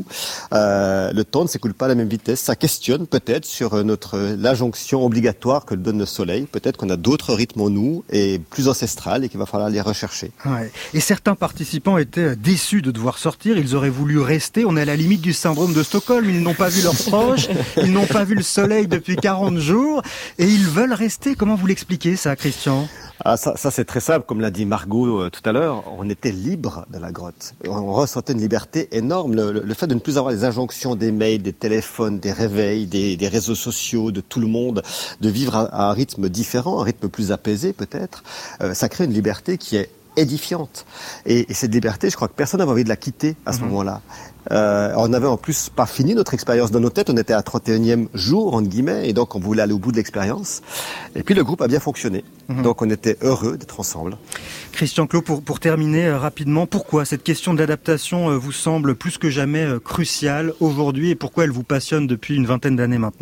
Le temps ne s'écoule pas à la même vitesse. Ça questionne peut-être sur l'injonction obligatoire que donne le soleil. Peut-être qu'on a d'autres rythmes en nous, et plus ancestrales, et qu'il va falloir les rechercher. Ouais. Et certains participants étaient déçus de devoir sortir. Ils auraient voulu rester. On est à la limite du syndrome de Stockholm. Ils n'ont pas vu leurs proches, ils n'ont pas vu le soleil depuis 40 jours et ils veulent rester. Comment vous l'expliquez ça, Christian ? Ça c'est très simple, comme l'a dit Margot tout à l'heure, on était libre de la grotte. On ressentait une liberté énorme. Le fait de ne plus avoir les injonctions des mails, des téléphones, des réveils, des réseaux sociaux, de tout le monde, de vivre à un rythme différent, un rythme plus apaisé peut-être, ça crée une liberté qui est édifiante. Et cette liberté, je crois que personne n'avait envie de la quitter à ce moment-là. On n'avait en plus pas fini notre expérience dans nos têtes, on était à 31e jour, entre guillemets, et donc on voulait aller au bout de l'expérience. Et puis le groupe a bien fonctionné. Donc on était heureux d'être ensemble. Christian Clot, pour terminer rapidement, pourquoi cette question de l'adaptation vous semble plus que jamais cruciale aujourd'hui et pourquoi elle vous passionne depuis une vingtaine d'années maintenant ?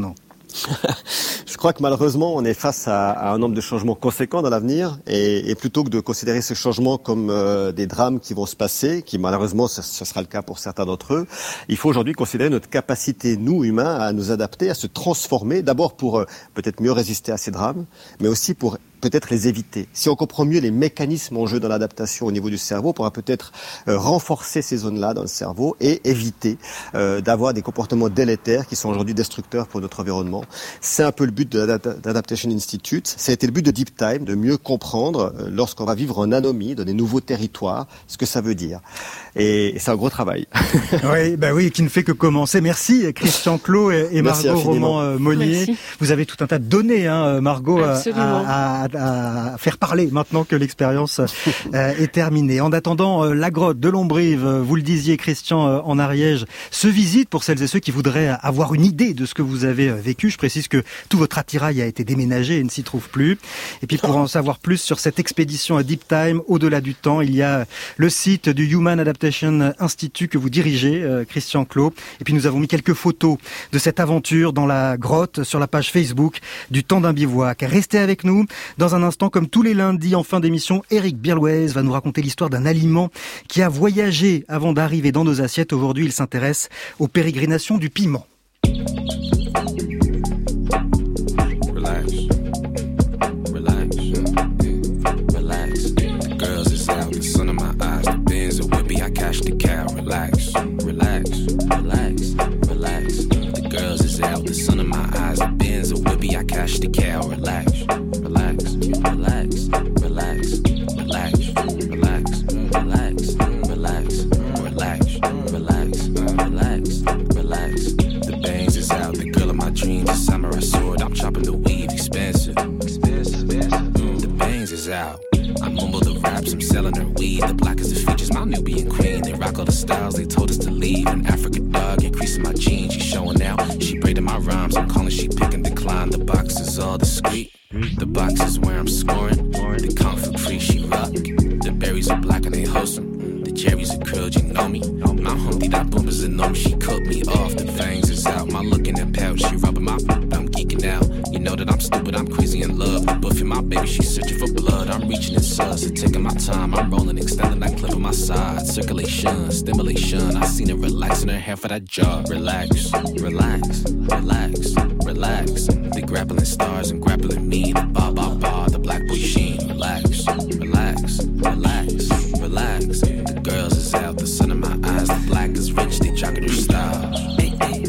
Je crois que malheureusement, on est face à un nombre de changements conséquents dans l'avenir et plutôt que de considérer ces changements comme des drames qui vont se passer, qui malheureusement ce sera le cas pour certains d'entre eux, il faut aujourd'hui considérer notre capacité, nous humains, à nous adapter, à se transformer, d'abord pour peut-être mieux résister à ces drames, mais aussi pour peut-être les éviter. Si on comprend mieux les mécanismes en jeu dans l'adaptation au niveau du cerveau, on pourra peut-être renforcer ces zones-là dans le cerveau et éviter d'avoir des comportements délétères qui sont aujourd'hui destructeurs pour notre environnement. C'est un peu le but de l'Adaptation Institute. Ça a été le but de Deep Time, de mieux comprendre lorsqu'on va vivre en anomie, dans des nouveaux territoires, ce que ça veut dire. Et c'est un gros travail. Oui, qui ne fait que commencer. Merci Christian Clot et Margot Roman-Monnier. Vous avez tout un tas de données, Margot, à à faire parler maintenant que l'expérience est terminée. En attendant, la grotte de Lombrive, vous le disiez Christian en Ariège, se visite pour celles et ceux qui voudraient avoir une idée de ce que vous avez vécu. Je précise que tout votre attirail a été déménagé et ne s'y trouve plus. Et puis pour en savoir plus sur cette expédition à Deep Time, au-delà du temps, il y a le site du Human Adaptation Institute que vous dirigez, Christian Clot. Et puis nous avons mis quelques photos de cette aventure dans la grotte sur la page Facebook du Temps d'un bivouac. Restez avec nous. Dans un instant, comme tous les lundis en fin d'émission, Éric Birlouez va nous raconter l'histoire d'un aliment qui a voyagé avant d'arriver dans nos assiettes. Aujourd'hui, il s'intéresse aux pérégrinations du piment. The sun in my eyes, the Benz, a whippy, I cash the cow. Relax, relax, relax, relax, relax, relax, relax, relax, relax, relax, relax, relax. The bangs is out, the girl of my dreams, a samurai sword, I'm chopping the weave, expensive. The bangs is out. I mumble the raps, I'm selling her weed. The black is the features, my Nubian queen. They rock all the styles, they told us to leave. An Africa dog, increasing my jeans. She showing out, she braiding my rhymes. I'm calling, she pick and decline. The box is all discreet. The box is where I'm scoring. The kung fu free, she rock. The berries are black and they wholesome. The cherries are curled, you know me. My humpty, that boomers and know me. She cut me off, the fangs is out. My look in that pouch, she rubbing my I'm geeking out. You know that I'm stupid, I'm crazy in love. The buffing my baby, she's searching for blood. I'm reaching in sus, and taking my time. I'm rolling, extending that clip on my side. Circulation, stimulation. I seen her relaxing her hair for that job. Relax, relax, relax, relax. The grappling stars and grappling me. The ba ba ba, the black boy sheen. Relax, relax, relax, relax. The girls is out, the sun in my eyes. The black is rich, they jocking their style. Hey, hey,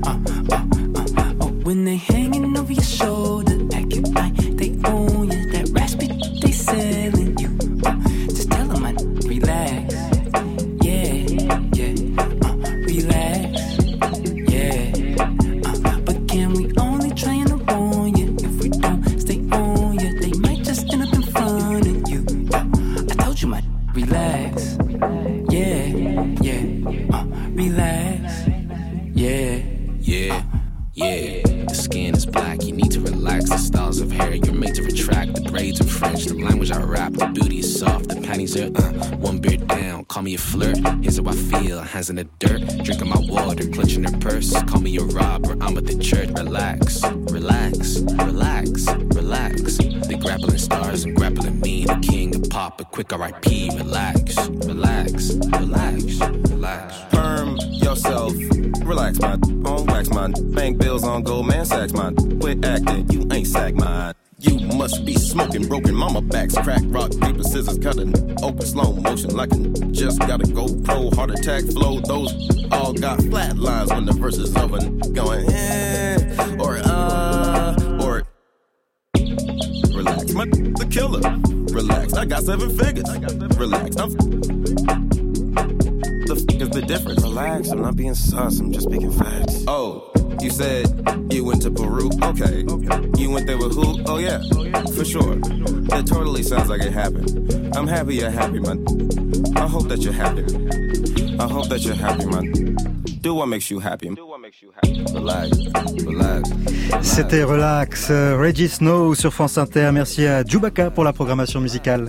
when they hanging over your shoulder, acting like they own you. That raspy, they selling you. Just tell them I relax. Yeah, yeah, relax. Yeah, but can we only try and warn you? If we don't stay on you, they might just end up in front of you. I told you, my relax. Yeah, yeah, relax. Yeah, yeah, yeah. The skin is black, you need to relax. The styles of hair, you're made to retract. The braids are French, the language I rap. The booty is soft, the panties are one beard down, call me a flirt. Here's how I feel, hands in the dirt. Drinking my water, clutching her purse. Call me a robber, I'm at the church. Relax, relax, relax, relax. The grappling stars and grappling me. The king of pop, a quick R.I.P. Relax, relax, relax, relax. Perm yourself, relax, man. On wax, man. Bank bills on Goldman Sachs, man. Quit acting, you ain't sack, man. You must be smoking broken mama backs, crack, rock, paper, scissors, cutting open slow motion like I just got a GoPro, heart attack flow. Those all got flat lines when the verse is over, going or relax, my the killer. Relax, I got 7 figures. Relax, I'm the f is the difference. Relax, I'm not being sus, I'm just speaking facts. Oh, you said you went to Peru? Okay. You went there with who? Oh yeah, for sure. That totally sounds like it happened. I'm happy you're happy, man. I hope that you're happy. I hope that you're happy, man. Do what makes you happy. Relax, relax. C'était Relax, Reggie Snow sur France Inter. Merci à Djoubaka pour la programmation musicale.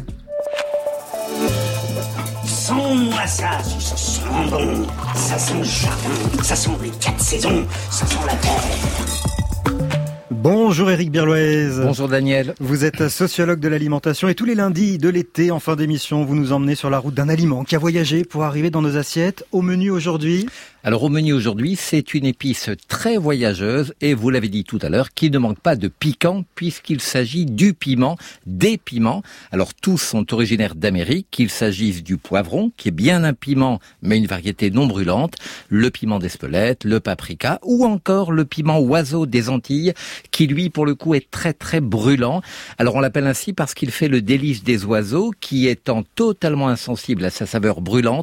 Sens-moi ça sent bon, ça sent le jardin, ça sent les 4 saisons, ça sent la terre. Bonjour Éric Birlouez. Bonjour Daniel. Vous êtes sociologue de l'alimentation et tous les lundis de l'été, en fin d'émission, vous nous emmenez sur la route d'un aliment qui a voyagé pour arriver dans nos assiettes. Au menu aujourd'hui ? Alors au menu aujourd'hui, c'est une épice très voyageuse et vous l'avez dit tout à l'heure, qui ne manque pas de piquant puisqu'il s'agit du piment, des piments. Alors tous sont originaires d'Amérique, qu'il s'agisse du poivron, qui est bien un piment mais une variété non brûlante, le piment d'Espelette, le paprika ou encore le piment oiseau des Antilles qui lui pour le coup est très très brûlant. Alors on l'appelle ainsi parce qu'il fait le délice des oiseaux qui étant totalement insensible à sa saveur brûlante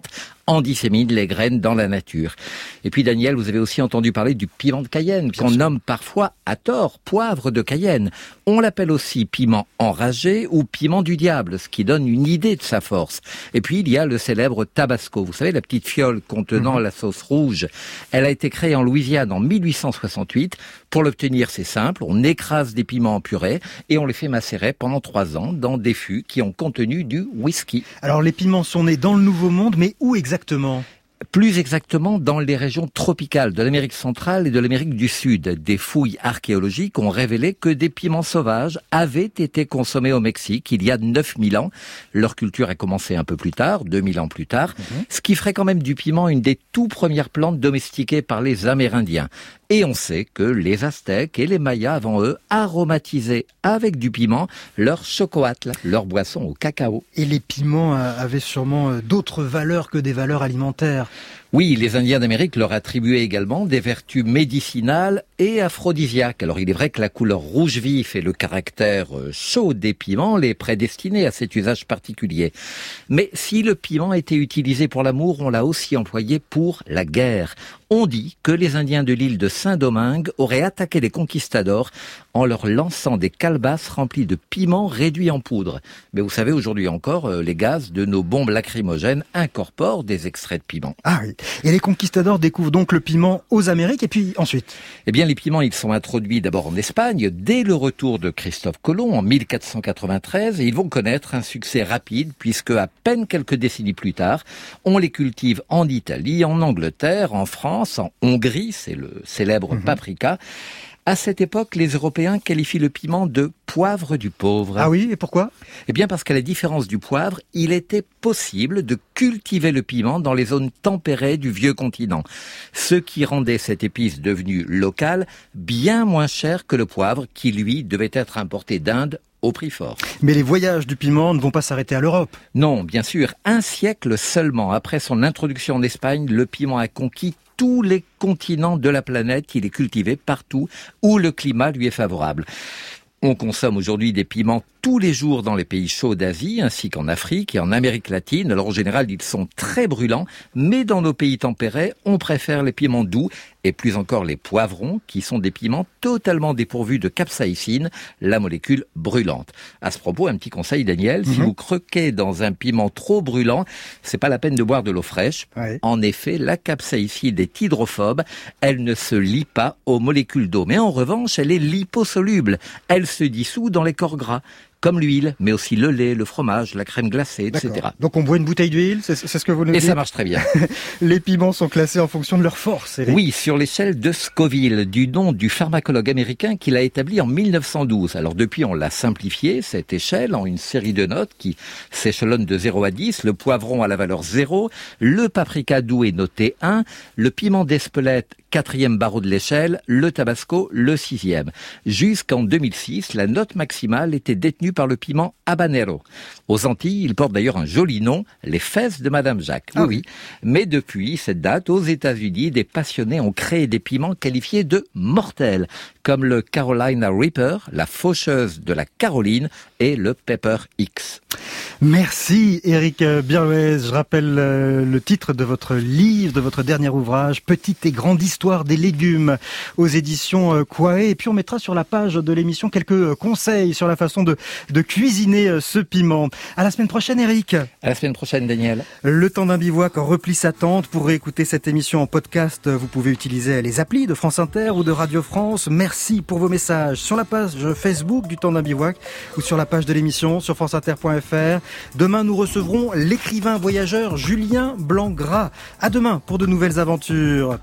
en dissémine les graines dans la nature. Et puis Daniel, vous avez aussi entendu parler du piment de Cayenne, qu'on nomme parfois à tort poivre de Cayenne. On l'appelle aussi piment enragé ou piment du diable, ce qui donne une idée de sa force. Et puis il y a le célèbre Tabasco, vous savez, la petite fiole contenant la sauce rouge. Elle a été créée en Louisiane en 1868. Pour l'obtenir, c'est simple, on écrase des piments en purée et on les fait macérer pendant 3 ans dans des fûts qui ont contenu du whisky. Alors les piments sont nés dans le Nouveau Monde, mais où exactement ? Plus exactement dans les régions tropicales de l'Amérique centrale et de l'Amérique du Sud. Des fouilles archéologiques ont révélé que des piments sauvages avaient été consommés au Mexique il y a 9000 ans. Leur culture a commencé un peu plus tard, 2000 ans plus tard, ce qui ferait quand même du piment une des tout premières plantes domestiquées par les Amérindiens. Et on sait que les Aztèques et les Mayas avant eux aromatisaient avec du piment leur chocoatl, leur boisson au cacao. Et les piments avaient sûrement d'autres valeurs que des valeurs alimentaires. Oui, les Indiens d'Amérique leur attribuaient également des vertus médicinales et aphrodisiaques. Alors il est vrai que la couleur rouge vif et le caractère chaud des piments les prédestinaient à cet usage particulier. Mais si le piment était utilisé pour l'amour, on l'a aussi employé pour la guerre. On dit que les Indiens de l'île de Saint-Domingue auraient attaqué les conquistadors en leur lançant des calebasses remplies de piments réduits en poudre. Mais vous savez, aujourd'hui encore, les gaz de nos bombes lacrymogènes incorporent des extraits de piment. Ah oui. Et les conquistadors découvrent donc le piment aux Amériques et puis ensuite ? Eh bien, les piments, ils sont introduits d'abord en Espagne dès le retour de Christophe Colomb en 1493 et ils vont connaître un succès rapide puisque à peine quelques décennies plus tard, on les cultive en Italie, en Angleterre, en France, en Hongrie, c'est le célèbre paprika. À cette époque, les Européens qualifient le piment de poivre du pauvre. Ah oui, et pourquoi ? Eh bien parce qu'à la différence du poivre, il était possible de cultiver le piment dans les zones tempérées du vieux continent. Ce qui rendait cette épice devenue locale bien moins chère que le poivre qui, lui, devait être importé d'Inde au prix fort. Mais les voyages du piment ne vont pas s'arrêter à l'Europe. Non, bien sûr. 1 siècle seulement après son introduction en Espagne, le piment a conquis tous les continents de la planète. Il est cultivé partout où le climat lui est favorable. On consomme aujourd'hui des piments tous les jours dans les pays chauds d'Asie, ainsi qu'en Afrique et en Amérique latine. Alors en général, ils sont très brûlants, mais dans nos pays tempérés, on préfère les piments doux et plus encore les poivrons, qui sont des piments totalement dépourvus de capsaïcine, la molécule brûlante. À ce propos, un petit conseil, Daniel, si vous croquez dans un piment trop brûlant, c'est pas la peine de boire de l'eau fraîche. Ouais. En effet, la capsaïcine est hydrophobe, elle ne se lie pas aux molécules d'eau, mais en revanche, elle est liposoluble. Elle se dissout dans les corps gras, comme l'huile, mais aussi le lait, le fromage, la crème glacée, etc. D'accord. Donc on boit une bouteille d'huile, c'est ce que vous nous dites ? Et ça marche très bien. Les piments sont classés en fonction de leur force, Eric. Oui, sur l'échelle de Scoville, du nom du pharmacologue américain qui l'a établi en 1912. Alors depuis, on l'a simplifié, cette échelle, en une série de notes qui s'échelonnent de 0 à 10. Le poivron a la valeur 0, le paprika doux est noté 1, le piment d'Espelette, 4e barreau de l'échelle, le tabasco, le 6e. Jusqu'en 2006, la note maximale était détenue par le piment habanero. Aux Antilles, il porte d'ailleurs un joli nom, les fesses de Madame Jacques. Ah oui. Mais depuis cette date, aux États-Unis, des passionnés ont créé des piments qualifiés de mortels, comme le Carolina Reaper, la faucheuse de la Caroline et le Pepper X. Merci Éric Birlouez. Je rappelle le titre de votre livre, de votre dernier ouvrage, Petite et grande histoire des légumes, aux éditions Quae. Et puis on mettra sur la page de l'émission quelques conseils sur la façon de cuisiner ce piment. À la semaine prochaine Éric. À la semaine prochaine Daniel. Le temps d'un bivouac replie sa tente. Pour réécouter cette émission en podcast, vous pouvez utiliser les applis de France Inter ou de Radio France. Merci pour vos messages sur la page Facebook du temps d'un bivouac ou sur la page de l'émission sur franceinter.fr. Demain, nous recevrons l'écrivain voyageur Julien Blanc-Gras. À demain pour de nouvelles aventures.